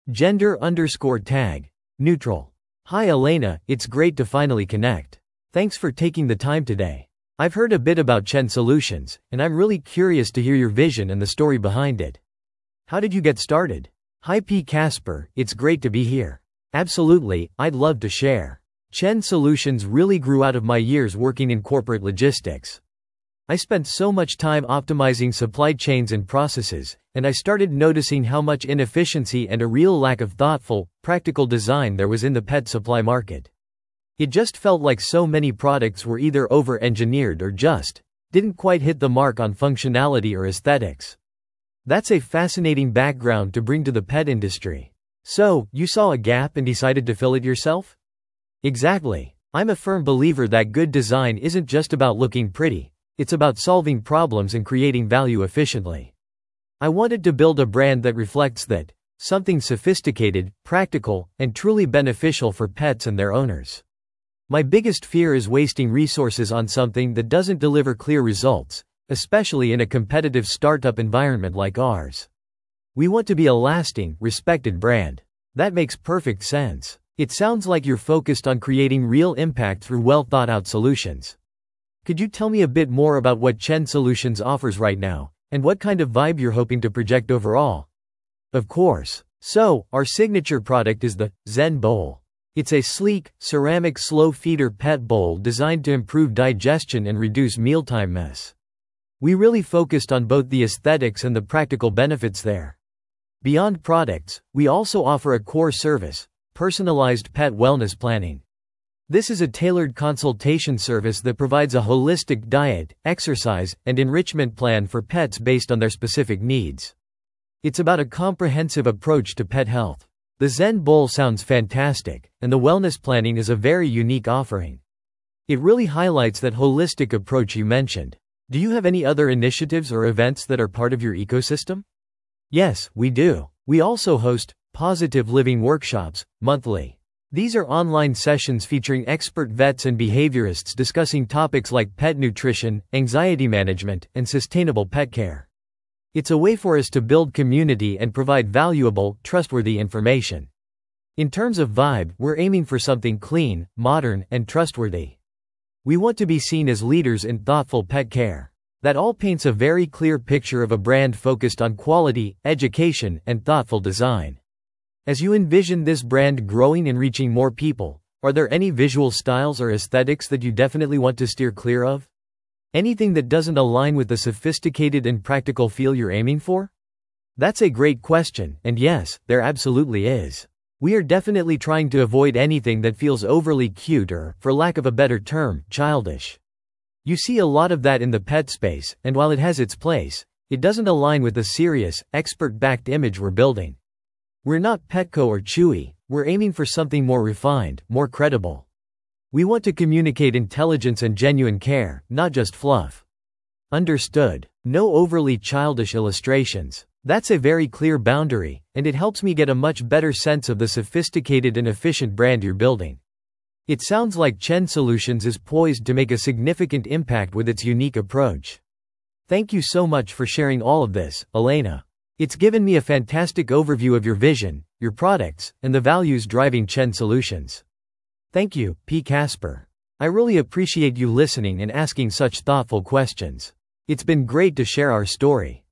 Gender_tag. Neutral. Hi Elena, it's great to finally connect. Thanks for taking the time today. I've heard a bit about Chen Solutions, and I'm really curious to hear your vision and the story behind it. How did you get started? Hi P. Casper, it's great to be here. Absolutely, I'd love to share. Chen Solutions really grew out of my years working in corporate logistics. I spent so much time optimizing supply chains and processes, and I started noticing how much inefficiency and a real lack of thoughtful, practical design there was in the pet supply market. It just felt like so many products were either over-engineered or just didn't quite hit the mark on functionality or aesthetics. That's a fascinating background to bring to the pet industry. So, you saw a gap and decided to fill it yourself? Exactly. I'm a firm believer that good design isn't just about looking pretty, it's about solving problems and creating value efficiently. I wanted to build a brand that reflects that, something sophisticated, practical, and truly beneficial for pets and their owners. My biggest fear is wasting resources on something that doesn't deliver clear results, especially in a competitive startup environment like ours. We want to be a lasting, respected brand. That makes perfect sense. It sounds like you're focused on creating real impact through well-thought-out solutions. Could you tell me a bit more about what Chen Solutions offers right now, and what kind of vibe you're hoping to project overall? Of course. So, our signature product is the Zen Bowl. It's a sleek, ceramic slow feeder pet bowl designed to improve digestion and reduce mealtime mess. We really focused on both the aesthetics and the practical benefits there. Beyond products, we also offer a core service, personalized pet wellness planning. This is a tailored consultation service that provides a holistic diet, exercise, and enrichment plan for pets based on their specific needs. It's about a comprehensive approach to pet health. The Zen Bowl sounds fantastic, and the wellness planning is a very unique offering. It really highlights that holistic approach you mentioned. Do you have any other initiatives or events that are part of your ecosystem? Yes, we do. We also host positive living workshops monthly. These are online sessions featuring expert vets and behaviorists discussing topics like pet nutrition, anxiety management, and sustainable pet care. It's a way for us to build community and provide valuable, trustworthy information. In terms of vibe, we're aiming for something clean, modern, and trustworthy. We want to be seen as leaders in thoughtful pet care. That all paints a very clear picture of a brand focused on quality, education, and thoughtful design. As you envision this brand growing and reaching more people, are there any visual styles or aesthetics that you definitely want to steer clear of? Anything that doesn't align with the sophisticated and practical feel you're aiming for? That's a great question, and yes, there absolutely is. We are definitely trying to avoid anything that feels overly cute or, for lack of a better term, childish. You see a lot of that in the pet space, and while it has its place, it doesn't align with the serious, expert-backed image we're building. We're not Petco or Chewy, we're aiming for something more refined, more credible. We want to communicate intelligence and genuine care, not just fluff. Understood. No overly childish illustrations. That's a very clear boundary, and it helps me get a much better sense of the sophisticated and efficient brand you're building. It sounds like Chen Solutions is poised to make a significant impact with its unique approach. Thank you so much for sharing all of this, Elena. It's given me a fantastic overview of your vision, your products, and the values driving Chen Solutions. Thank you, P. Casper. I really appreciate you listening and asking such thoughtful questions. It's been great to share our story.